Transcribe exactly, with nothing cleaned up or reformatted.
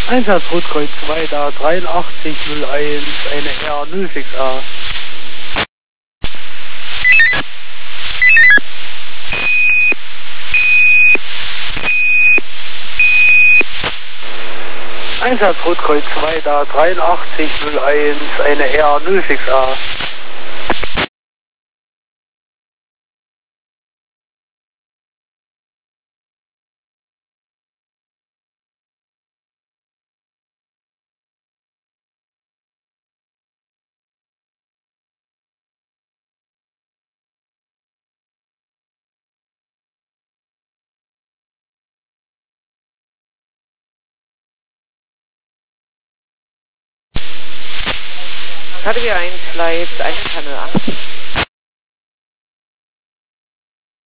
Einsatz Rotkreuz zwei, da dreiundachtzig null eins, eine R null sechs A. Einsatz Rotkreuz zwei, da dreiundachtzig null eins, eine R null sechs A. Kategorie eins, Flight eins null acht.